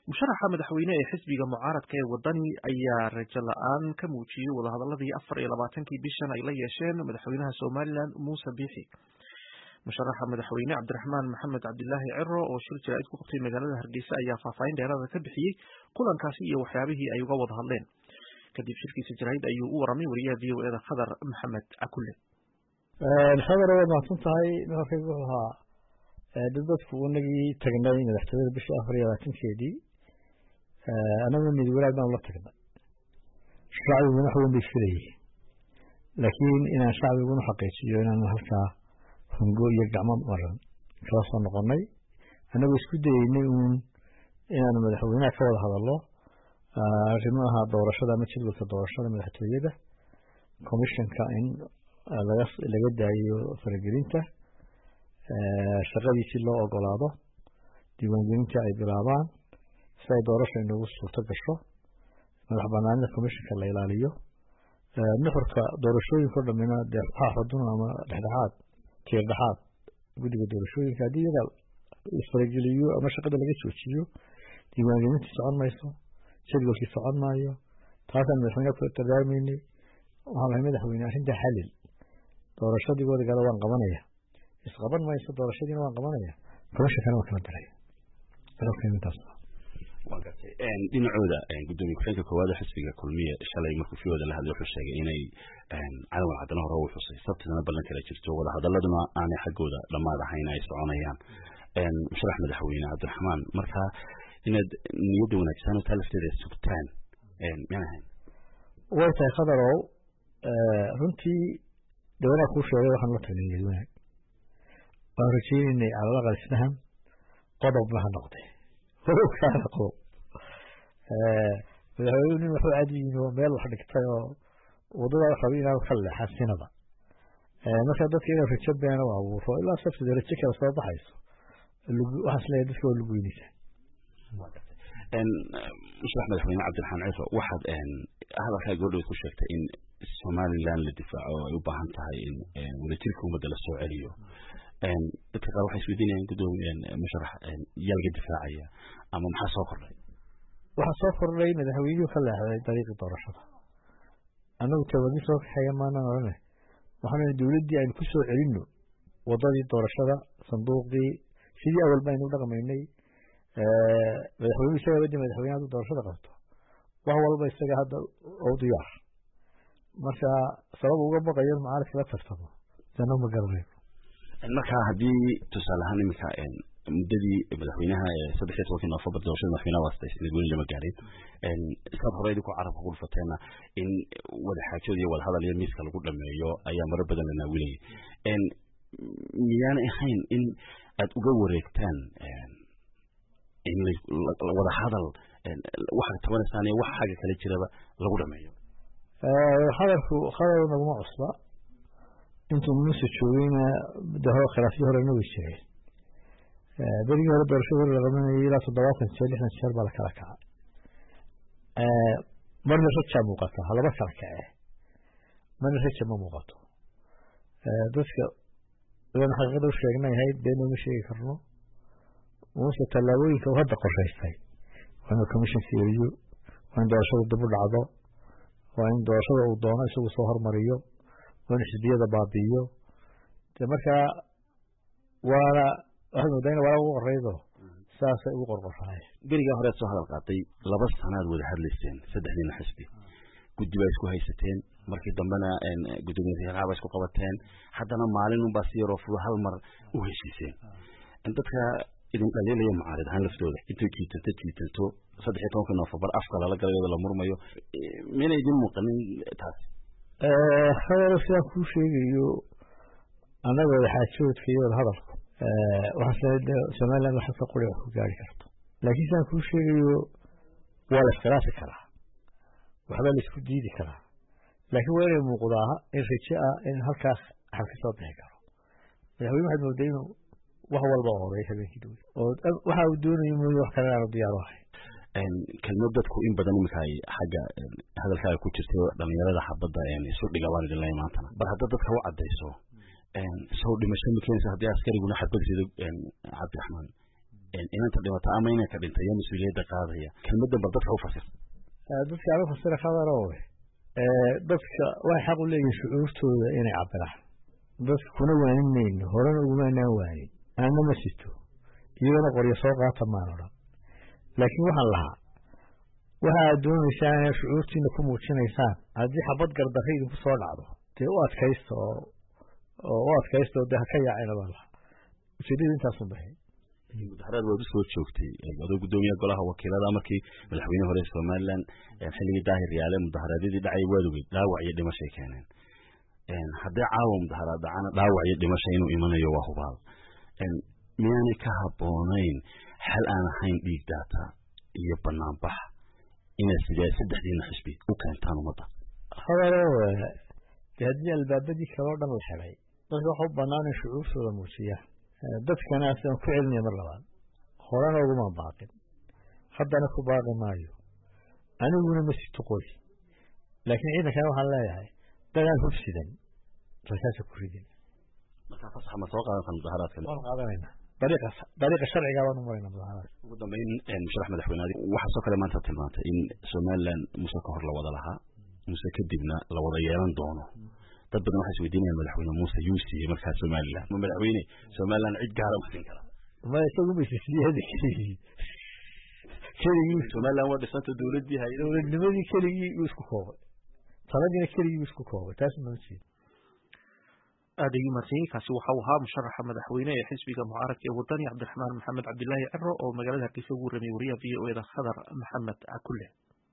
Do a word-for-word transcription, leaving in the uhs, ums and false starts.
musharaxa madaxweyne ee xisbiga mucaaradka ee wadani ayaa rajo la'aan ka muujiyey wadahadaladii afar iyo labaatankii bishan ay la yeesheen madaxweynaha Somaliland Muuse Biixi. musharaxa madaxweyne Cabdiraxmaan Maxamed Cabdilaahi Ciro oo shir jaraa'id ku qabtay magaalada Hargeysa ayaa faahfaahin dheeraad ah ka bixiyey kulankaasi iyo waxyaabihii ay uga wada hadleen. kadib shirkiisa jaraa'id ayuu u waramay wariyaha V O A da Khadar Maxamed Akulle. khadar waa mahadsan tahay markay wuxuu ahaa dadku unagii tagnay madaxtooyada bisha afar iyo labaatankeedii anagu mid walaal baan la tagnay shacbigu wax weyn bay filayeen laakiin inaan shacbiguna xaqiijiyo inaan halkaa hungo iyo gacmo maran kala soo noqonay anagu isku dayeynay uun inaan madaxweynaha ka wada hadallo arrimaha doorashada ama jadwalka doorashada madaxtooyada commissionka in laga laga daayo faragelinta shaqadiisii loo ogolaado diiwaangelinta ay bilaabaan si ay doorasho inoogu suurto gasho madax banaanida commissionka la ilaaliyo nuxurka doorashooyinka oo dhamina dee xudun ama dhexdhexaad tiir dhexaad guddiga doorashooyinka haddii iyaga isfarageliyo ama shaqada laga joojiyo diiwaangelintii socon mayso jadwalkii socon maayo taasaan madaxweynaha ku dardaarmaynay waxaan lahay madaxweyne arrintaa xalil doorashadii wadageeda waan qabanaya isqaban mayso doorashadiina waan qabanaya commissionkana waan kala daraya dhinacooda gudoomiye ku-xigeenka koowaad ee xisbiga kulmiye shalay markuu fiwada la hadlay wuxuu sheegay inay calawan haddana hore u xusay sabtidana ballan kala jirto wada hadaladuna aanay xaggooda dhammaad ahayn ay soconayaan musharax madaxweyne cabdiraxmaan marka inaad niyadda wanaagsan taa lafteeda sugtaan miyaan ahayn way tahay khadarow runtii dawanaa kuu sheegay waxaan la tagnay niyad wanaag waan rajaynaynay calalaqal isfaham qodobna ha noqday kaana qodob madaxweynuhu nin waxu caadi yihiin oo meel wax dhigtay oo wadada waxaba inaan ka leexan sinaba marka dadka inuu rajo beena u abuuro ilaa sabtida rajo kale soo baxayso waxaan isleeyahay dadka waa luguynaysaa musharax madaxweyne cabdiraxmaan ciro waxaad hadalkaa gabadhood ku sheegtay in somaliland la difaaco oo ay u baahan tahay in wadajirka ummadda la soo celiyo dadka qaar waxay isweydiinayaan gudoomiye musharax yaa laga difaacaya ama maxaa soo kordhay waxaa soo kordhay madaxweynuhu ka leexday dariiqii doorashada annagu tawadin soo kaxeeya maanaan odhane waxaanu dowladdii aynu ku soo celinno waddadii doorashada sanduuqii sidii awalba aynu dhaqmaynay madaxweynuhu isaga badii madaxweyne hadduu doorashada qabto wax walba isaga hadda oo diyaar marka sabab uga baqayo mucaaradka la tartamo dana ma garanayo marka haddii tusaale ahaan iminka muddadii madaxweynaha saddex iyo tobankii Noofembar doorashada madaxweynaha waastay sida gooni lama gaarin isaad hore idinku carabka ku dhufateena in wada xaajood iyo wada hadal iyo miiska lagu dhameeyo ayaa marar badan la naawilayay miyaan ahayn in aad uga wareegtaan in wada hadal waxa tabanaysaan iyo waxa xaga kale jiraba lagu dhameeyo hadalku khadar naguma cusba intuu muuse joogayna dahoo khilaafyo horena way jireen berigii hore doorashada hore la qabanayay ilaa toddobaatan jeer lixdan jeer baa la kala kacay marna rajaa muuqata halaba kala kace marna raja ma muuqato dadka idan xaqiiqada u sheegnayahay been uma sheegi karno muuse tallaabooyinka uu hadda qorshaystay waa inuu commission fiiriyo waa in doorashada dib u dhacdo waa in doorashada uu doono isagu soo hormariyo waa in xisbiyada baabi'iyo dee markaa waana waxaad moodaa in walaa ugu qoraydo saasay ugu qorqorfahay berigaa horead soo hadal qaatay laba sanaad wada hadlayseen saddexdiina xisbi guddi baa isku haysateen markii dambena gudoomiye reeraha baa isku qabateen haddana maalin unbaa si yaroo fudo hal mar u heshiiseen dadka idin dhaliilaya mucaarid ahaan laftooda intuu jiitanto jiitanto saddex iyo tobankii Noofembar afka lala galayooda la murmayo miyayna idin muuqanin taas khadar sidaan kuu sheegayo annaga wada xaajoodka iyo wada hadalku waxaan somaliland waxa ka qori wax ku gaari karto laakiin sidaan kuu sheegayo waa la iskhilaafi karaa waxbaa la isku diidi karaa laakiin waa inay muuqdaa in rajo ah in halkaas xal ka soo bixi karo madaxweyne waxaad moodaa inuu wax walba horay habeenkii dhow oo waxa uu doonayo mooye wax kale aanu diyaar u ahayn kelmad dadku in badan iminka ay xagga hadalkaaga ku jirtay dhalinyarada xabadda isu dhigabaan idin leeyahay maantana bal hadda dadka u caddayso soo dhimasho ma keenaysa haddii askariguna xabad rido cabdiraxmaan inanta dhimata ama inanka dhintay yaa mas-uuliyadda qaadaya kelmaddan bal dadka u fasir dadka aan u fasira khabarow dadka waxay xaq u leeyihiin shucuurtooda inay cabiraan dadka kuna waanin mayno horena ugumaanaan waanin aanna ma sito iyagana qoryo soo qaata maan odhan laakiin waxaan lahaa waxa aad doonaysaan inay shucuurtiina ku muujinaysaan haddii xabad gardarra idinku soo dhacdo dee u adkaysta oo oo u adkaysta oo dee ha ka yaacayna baan lahaa ujeedada intaasun bahay mudaharaad waad u soo joogtay adoo guddoomiyaha golaha wakiilada markii madaxweyne hore somaliland xilligii daahir yaale mudaharaadyadii dhacay waad ogeyd dhaawac iyo dhimashay keeneen haddii caawa mudaharaad dhacana dhaawac iyo dhimasha inuu imanayo waa hubaal miyaanay ka habboonayn xal aan ahayn dhiig daata iyo banaanbax inaad sidee saddexdiina xisbi u keentaan ummadda hadalo dee haddii albaabadii kaloo dhan la xidhay dadka waxa u bannaan in shucuurtooda muujiyaan dadkana asaan ku celinaya mar labaad horena uguma baaqin haddana ku baaqi maayo aniguna ma sito qoy laakiin ciidankana waxaan leeyahay dagaal hubsidan rasaasa ku ridin markaa fasaxa ma soo qaadantaan mudaharaadkan waan qaadanayna dariiqa dariiqa sharciga baan u marayna mudaharaad ugu dambeyn musharax madaxweynaadi waxaa soo kale maanta tilmaantay in somaliland muse ka hor la wada lahaa muse kadibna la wada yeelan doono dad badan waxay isweydiinayaan madaxweyne muuse yuu siiyey markaa somaliland ma madaxweyne somaliland cid gaara ma siin kara ma isagu masisiyada keligii keligii somaliland waa dhisanta dowladdii hay dowladnimadii keligii uu isku koobay taladiina keligii uu isku koobay taas ma jeed aad ayuu mahadsanyahay kaasi waxa uu ahaa musharaxa madaxweyne ee xisbiga mucaaradka ee wadani cabdiraxmaan maxamed cabdilaahi ciro oo magaalada hargeysa ugu warramiyey wariyaha v o e da khadar maxamed cakulle